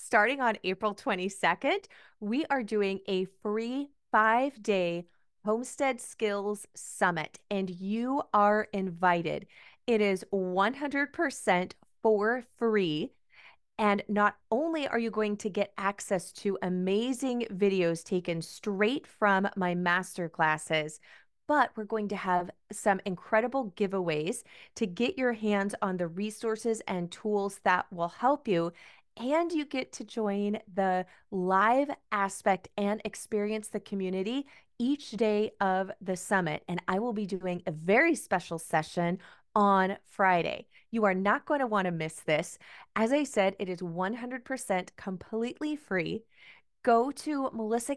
starting on April 22nd, we are doing a free 5-day Homestead Skills Summit, and you are invited. It is 100% for free. And not only are you going to get access to amazing videos taken straight from my master classes, but we're going to have some incredible giveaways to get your hands on the resources and tools that will help you. And you get to join the live aspect and experience the community each day of the summit. And I will be doing a very special session on Friday. You are not going to want to miss this. As I said, it is 100% completely free. Go to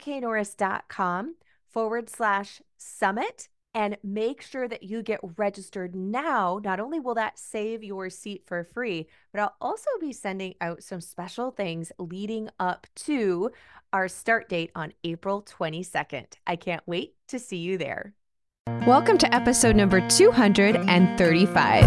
melissaknorris.com/summit and make sure that you get registered now. Not only will that save your seat for free, but I'll also be sending out some special things leading up to our start date on April 22nd. I can't wait to see you there. Welcome to episode number 235.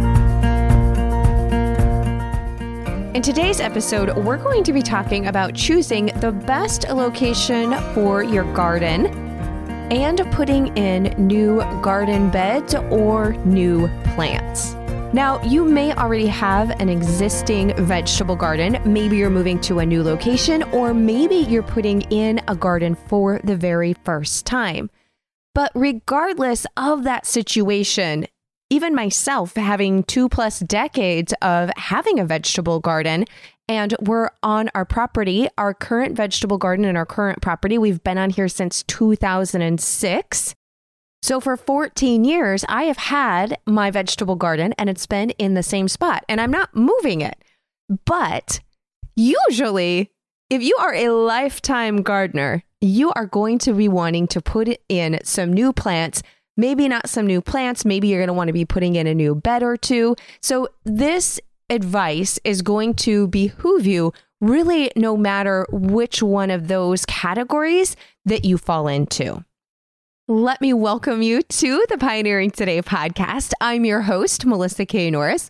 In today's episode, we're going to be talking about choosing the best location for your garden and putting in new garden beds or new plants. Now, you may already have an existing vegetable garden. Maybe you're moving to a new location, or maybe you're putting in a garden for the very first time. But regardless of that situation, even myself having 2+ decades of having a vegetable garden, and we're on our property, our current vegetable garden and our current property, we've been on here since 2006. So for 14 years, I have had my vegetable garden and it's been in the same spot and I'm not moving it. But usually, if you are a lifetime gardener, you are going to be wanting to put in some new plants, maybe not some new plants. Maybe you're going to want to be putting in a new bed or two. So this advice is going to behoove you really no matter which one of those categories that you fall into. Let me welcome you to the Pioneering Today podcast. I'm your host, Melissa K. Norris,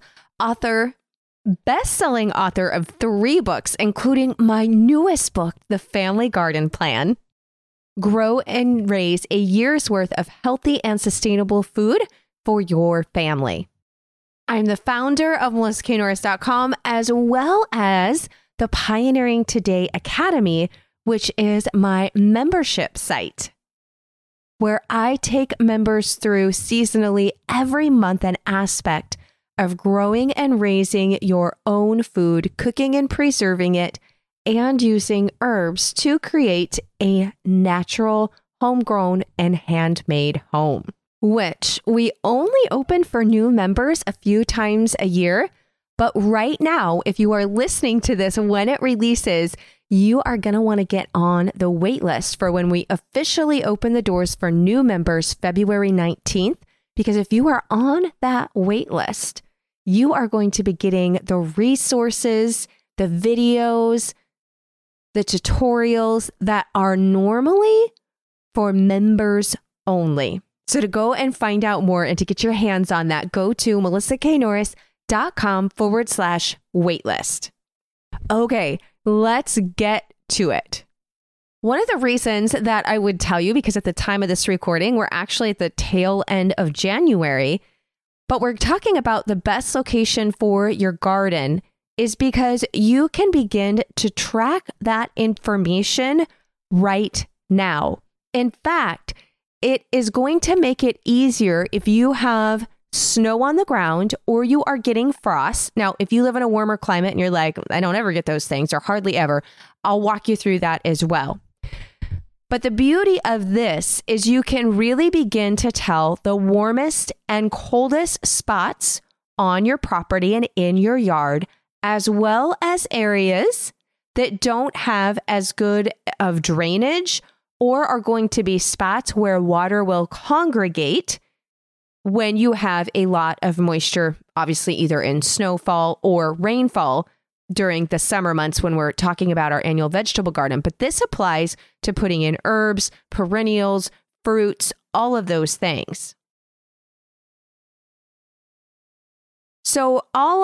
best-selling author of 3 books, including my newest book, The Family Garden Plan. Grow and raise a year's worth of healthy and sustainable food for your family. I'm the founder of melissaknorris.com, as well as the Pioneering Today Academy, which is my membership site, where I take members through seasonally every month an aspect of growing and raising your own food, cooking and preserving it, and using herbs to create a natural, homegrown, and handmade home, which we only open for new members a few times a year. But right now, if you are listening to this when it releases, you are going to want to get on the wait list for when we officially open the doors for new members February 19th. Because if you are on that wait list, you are going to be getting the resources, the videos, the tutorials that are normally for members only. So to go and find out more and to get your hands on that, go to melissaknorris.com/waitlist. Okay, let's get to it. One of the reasons that I would tell you, because at the time of this recording, we're actually at the tail end of January, but we're talking about the best location for your garden, is because you can begin to track that information right now. In fact, it is going to make it easier if you have snow on the ground or you are getting frost. Now, if you live in a warmer climate and you're like, I don't ever get those things or hardly ever, I'll walk you through that as well. But the beauty of this is you can really begin to tell the warmest and coldest spots on your property and in your yard, as well as areas that don't have as good of drainage or are going to be spots where water will congregate when you have a lot of moisture, obviously either in snowfall or rainfall during the summer months when we're talking about our annual vegetable garden. But this applies to putting in herbs, perennials, fruits, all of those things. So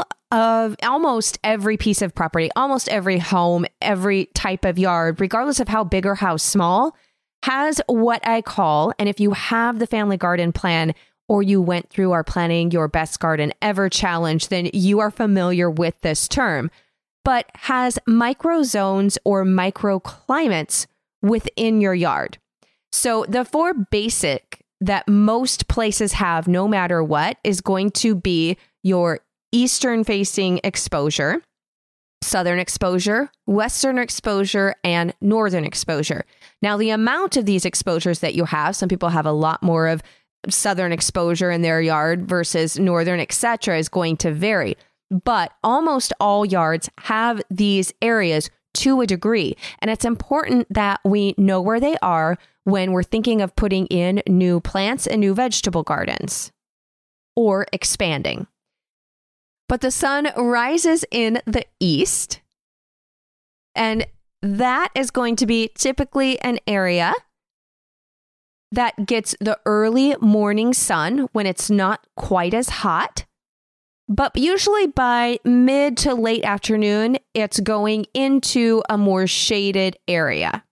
almost every piece of property, almost every home, every type of yard, regardless of how big or how small, has what I call, and if you have the family garden plan or you went through our Planning Your Best Garden Ever challenge, then you are familiar with this term, but has microzones or microclimates within your yard. So the four basic that most places have no matter what is going to be your eastern facing exposure, southern exposure, western exposure, and northern exposure. Now, the amount of these exposures that you have, some people have a lot more of southern exposure in their yard versus northern, etc., is going to vary. But almost all yards have these areas to a degree. And it's important that we know where they are when we're thinking of putting in new plants and new vegetable gardens or expanding. But the sun rises in the east, and that is going to be typically an area that gets the early morning sun when it's not quite as hot. But usually by mid to late afternoon, it's going into a more shaded area.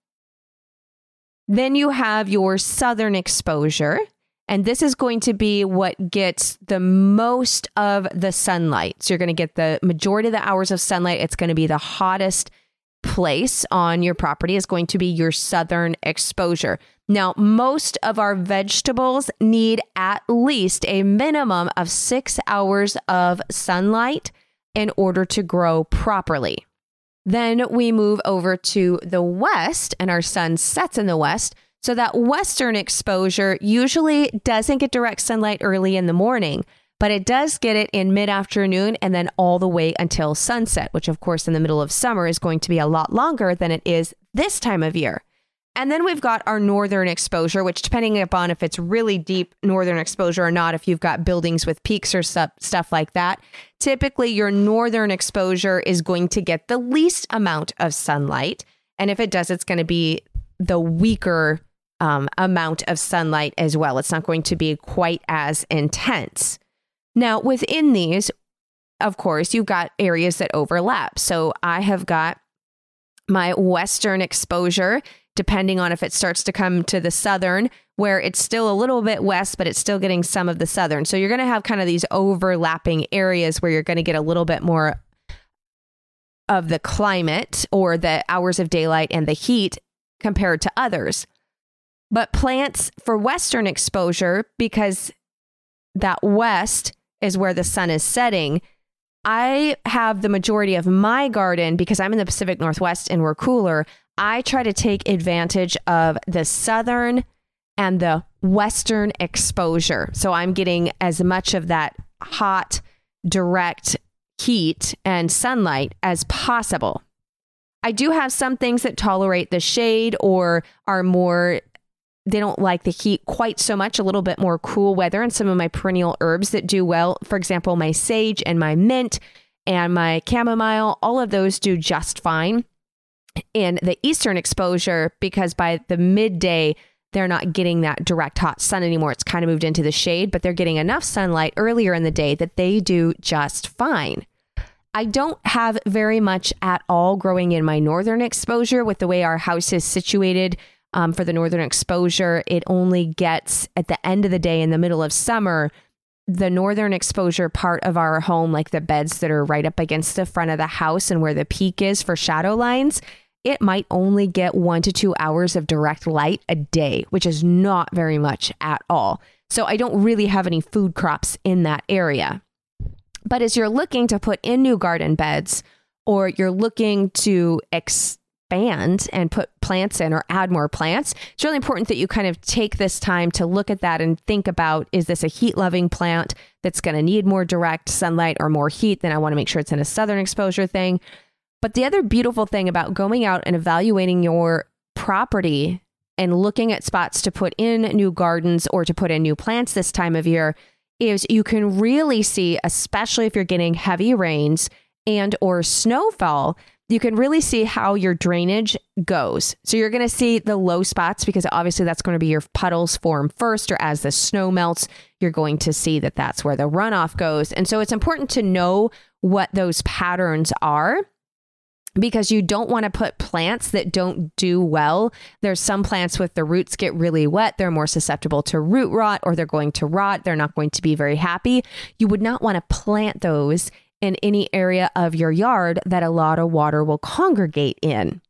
Then you have your southern exposure, and this is going to be what gets the most of the sunlight. So you're going to get the majority of the hours of sunlight. It's going to be the hottest place on your property is going to be your southern exposure. Now, most of our vegetables need at least a minimum of 6 hours of sunlight in order to grow properly. Then we move over to the west, and our sun sets in the west. So that western exposure usually doesn't get direct sunlight early in the morning, but it does get it in mid-afternoon and then all the way until sunset, which of course in the middle of summer is going to be a lot longer than it is this time of year. And then we've got our northern exposure, which depending upon if it's really deep northern exposure or not, if you've got buildings with peaks or stuff like that, typically your northern exposure is going to get the least amount of sunlight. And if it does, it's going to be the weaker amount of sunlight as well. It's not going to be quite as intense. Now, within these, of course, you've got areas that overlap. So I have got my western exposure, depending on if it starts to come to the southern, where it's still a little bit west, but it's still getting some of the southern. So you're going to have kind of these overlapping areas where you're going to get a little bit more of the climate or the hours of daylight and the heat compared to others. But plants for western exposure, because that west is where the sun is setting, I have the majority of my garden, because I'm in the Pacific Northwest and we're cooler, I try to take advantage of the southern and the western exposure. So I'm getting as much of that hot, direct heat and sunlight as possible. I do have some things that tolerate the shade or are more, they don't like the heat quite so much, a little bit more cool weather, and some of my perennial herbs that do well. For example, my sage and my mint and my chamomile, all of those do just fine in the eastern exposure because by the midday, they're not getting that direct hot sun anymore. It's kind of moved into the shade, but they're getting enough sunlight earlier in the day that they do just fine. I don't have very much at all growing in my northern exposure with the way our house is situated. For the northern exposure, it only gets at the end of the day in the middle of summer, the northern exposure part of our home, like the beds that are right up against the front of the house and where the peak is for shadow lines, it might only get 1 to 2 hours of direct light a day, which is not very much at all. So I don't really have any food crops in that area. But as you're looking to put in new garden beds, or you're looking to expand and put plants in or add more plants, it's really important that you kind of take this time to look at that and think about, is this a heat-loving plant that's going to need more direct sunlight or more heat? Then I want to make sure it's in a southern exposure thing. But the other beautiful thing about going out and evaluating your property and looking at spots to put in new gardens or to put in new plants this time of year is you can really see, especially if you're getting heavy rains and or snowfall, you can really see how your drainage goes. So you're going to see the low spots because obviously that's going to be your puddles form first, or as the snow melts, you're going to see that that's where the runoff goes. And so it's important to know what those patterns are, because you don't want to put plants that don't do well. There's some plants with the roots get really wet. They're more susceptible to root rot, or they're going to rot. They're not going to be very happy. You would not want to plant those in any area of your yard that a lot of water will congregate in.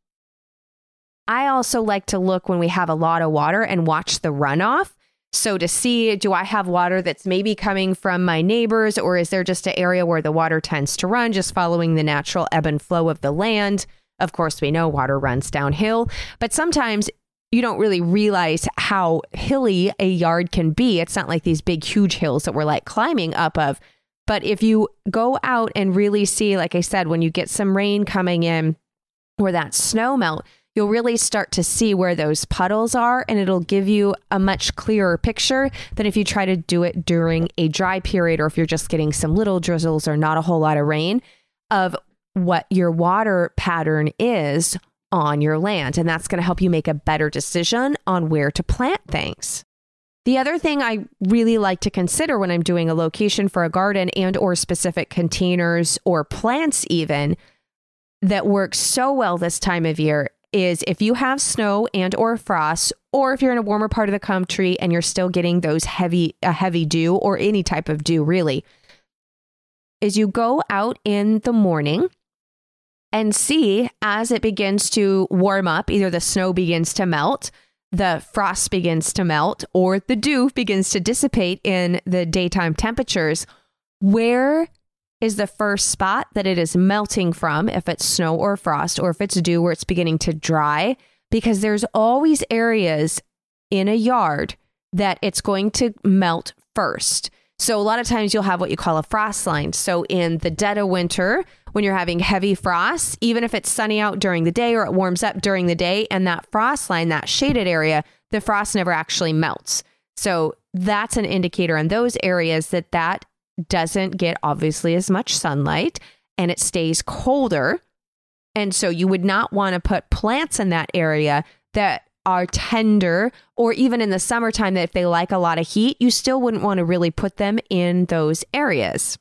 I also like to look when we have a lot of water and watch the runoff. So to see, do I have water that's maybe coming from my neighbors, or is there just an area where the water tends to run, just following the natural ebb and flow of the land? Of course, we know water runs downhill, but sometimes you don't really realize how hilly a yard can be. It's not like these big, huge hills that we're like climbing up of. But if you go out and really see, like I said, when you get some rain coming in or that snow melt, you'll really start to see where those puddles are, and it'll give you a much clearer picture than if you try to do it during a dry period, or if you're just getting some little drizzles or not a whole lot of rain, of what your water pattern is on your land. And that's going to help you make a better decision on where to plant things. The other thing I really like to consider when I'm doing a location for a garden and or specific containers or plants even that works so well this time of year is if you have snow and or frost, or if you're in a warmer part of the country and you're still getting those heavy dew, or any type of dew really, is you go out in the morning and see as it begins to warm up, either the snow begins to melt, the frost begins to melt, or the dew begins to dissipate in the daytime temperatures, where is the first spot that it is melting from, if it's snow or frost, or if it's dew where it's beginning to dry, because there's always areas in a yard that it's going to melt first. So a lot of times you'll have what you call a frost line. So in the dead of winter, when you're having heavy frost, even if it's sunny out during the day or it warms up during the day, and that frost line, that shaded area, the frost never actually melts. So that's an indicator in those areas that that doesn't get obviously as much sunlight and it stays colder. And so you would not want to put plants in that area that are tender, or even in the summertime that if they like a lot of heat, you still wouldn't want to really put them in those areas.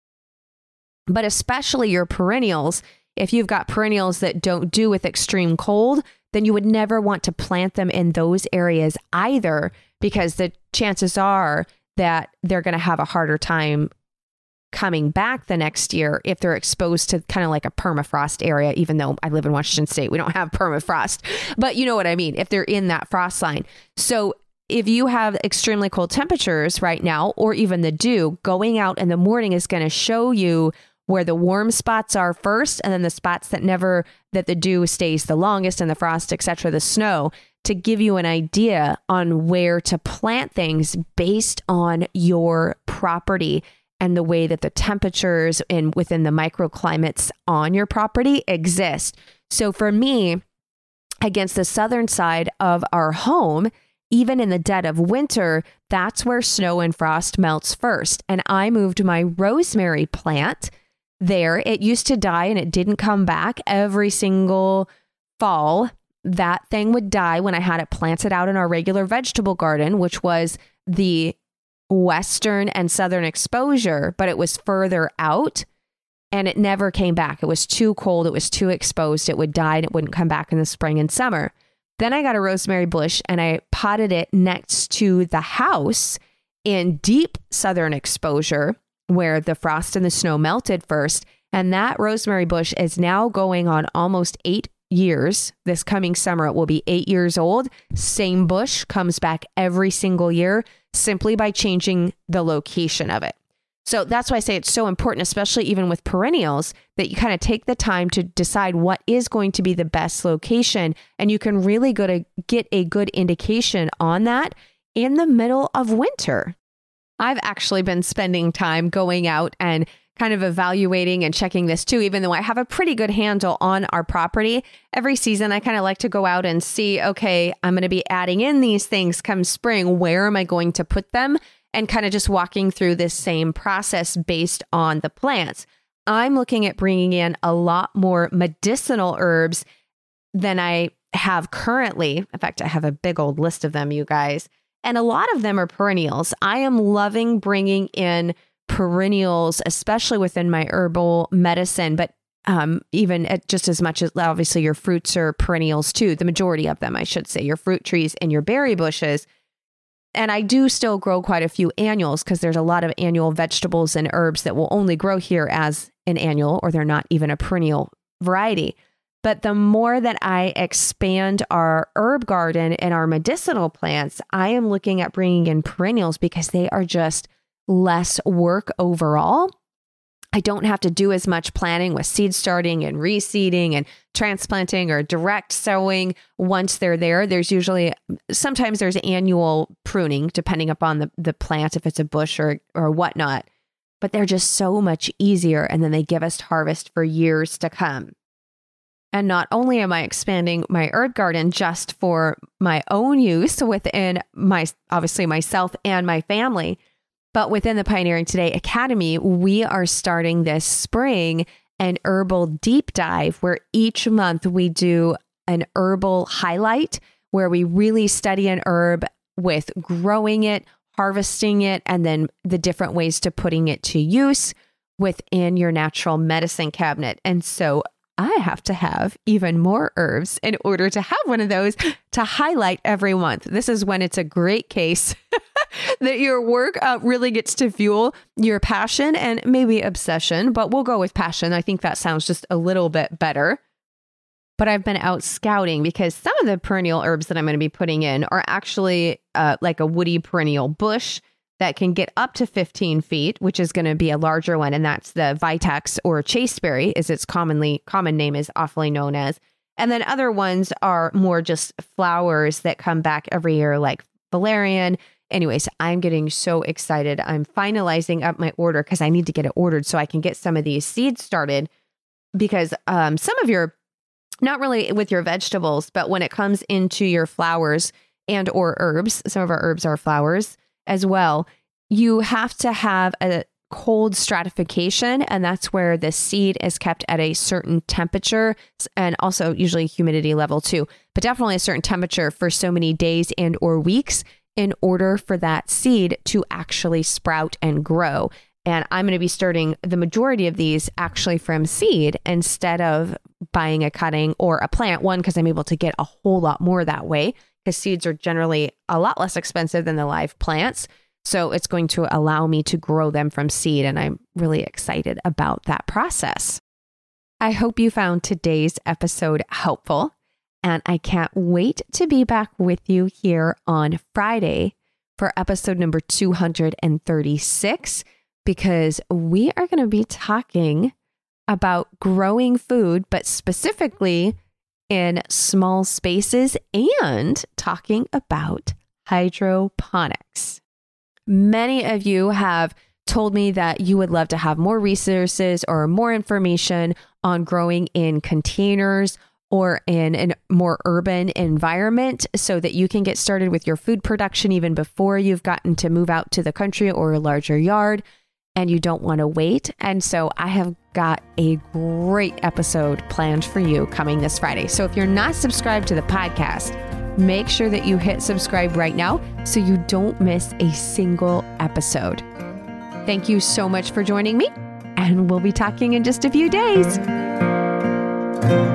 But especially your perennials, if you've got perennials that don't do with extreme cold, then you would never want to plant them in those areas either, because the chances are that they're going to have a harder time coming back the next year if they're exposed to kind of like a permafrost area, even though I live in Washington State, we don't have permafrost, but you know what I mean, if they're in that frost line. So if you have extremely cold temperatures right now, or even the dew, going out in the morning is going to show you where the warm spots are first, and then the spots that the dew stays the longest, and the frost, etc., the snow, to give you an idea on where to plant things based on your property and the way that the temperatures within the microclimates on your property exist. So for me, against the southern side of our home, even in the dead of winter, that's where snow and frost melts first. And I moved my rosemary plant there. It used to die and it didn't come back every single fall. That thing would die when I had it planted out in our regular vegetable garden, which was the western and southern exposure, but it was further out and it never came back. It was too cold. It was too exposed. It would die and it wouldn't come back in the spring and summer. Then I got a rosemary bush and I potted it next to the house in deep southern exposure where the frost and the snow melted first. And that rosemary bush is now going on almost 8 years. This coming summer, it will be 8 years old. Same bush comes back every single year simply by changing the location of it. So that's why I say it's so important, especially even with perennials, that you kind of take the time to decide what is going to be the best location. And you can really get a good indication on that in the middle of winter. I've actually been spending time going out and kind of evaluating and checking this too, even though I have a pretty good handle on our property. Every season, I kind of like to go out and see, okay, I'm going to be adding in these things come spring. Where am I going to put them? And kind of just walking through this same process based on the plants. I'm looking at bringing in a lot more medicinal herbs than I have currently. In fact, I have a big old list of them, you guys. And a lot of them are perennials. I am loving bringing in perennials, especially within my herbal medicine, but even at just as much as obviously your fruits are perennials too. The majority of them, I should say, your fruit trees and your berry bushes. And I do still grow quite a few annuals because there's a lot of annual vegetables and herbs that will only grow here as an annual, or they're not even a perennial variety. But the more that I expand our herb garden and our medicinal plants, I am looking at bringing in perennials because they are just less work overall. I don't have to do as much planning with seed starting and reseeding and transplanting or direct sowing. Once they're there, sometimes there's annual pruning depending upon the plant, if it's a bush or whatnot, but they're just so much easier. And then they give us harvest for years to come. And not only am I expanding my herb garden just for my own use within obviously myself and my family, but within the Pioneering Today Academy, we are starting this spring an herbal deep dive where each month we do an herbal highlight where we really study an herb with growing it, harvesting it, and then the different ways to putting it to use within your natural medicine cabinet. And so I have to have even more herbs in order to have one of those to highlight every month. This is when it's a great case that your work really gets to fuel your passion and maybe obsession, but we'll go with passion. I think that sounds just a little bit better. But I've been out scouting because some of the perennial herbs that I'm going to be putting in are actually like a woody perennial bush that can get up to 15 feet, which is going to be a larger one. And that's the Vitex, or chasteberry, as its common name is awfully known as. And then other ones are more just flowers that come back every year, like valerian. Anyways, I'm getting so excited. I'm finalizing up my order because I need to get it ordered so I can get some of these seeds started, because some of your, not really with your vegetables, but when it comes into your flowers and or herbs, some of our herbs are flowers as well, you have to have a cold stratification, and that's where the seed is kept at a certain temperature, and also usually humidity level too, but definitely a certain temperature for so many days and or weeks in order for that seed to actually sprout and grow. And I'm going to be starting the majority of these actually from seed instead of buying a cutting or a plant. One, because I'm able to get a whole lot more that way, because seeds are generally a lot less expensive than the live plants. So it's going to allow me to grow them from seed. And I'm really excited about that process. I hope you found today's episode helpful. And I can't wait to be back with you here on Friday for episode number 236, because we are going to be talking about growing food, but specifically in small spaces, and talking about hydroponics. Many of you have told me that you would love to have more resources or more information on growing in containers or in a more urban environment so that you can get started with your food production even before you've gotten to move out to the country or a larger yard and you don't want to wait. And so I have got a great episode planned for you coming this Friday. So if you're not subscribed to the podcast, make sure that you hit subscribe right now so you don't miss a single episode. Thank you so much for joining me, and we'll be talking in just a few days.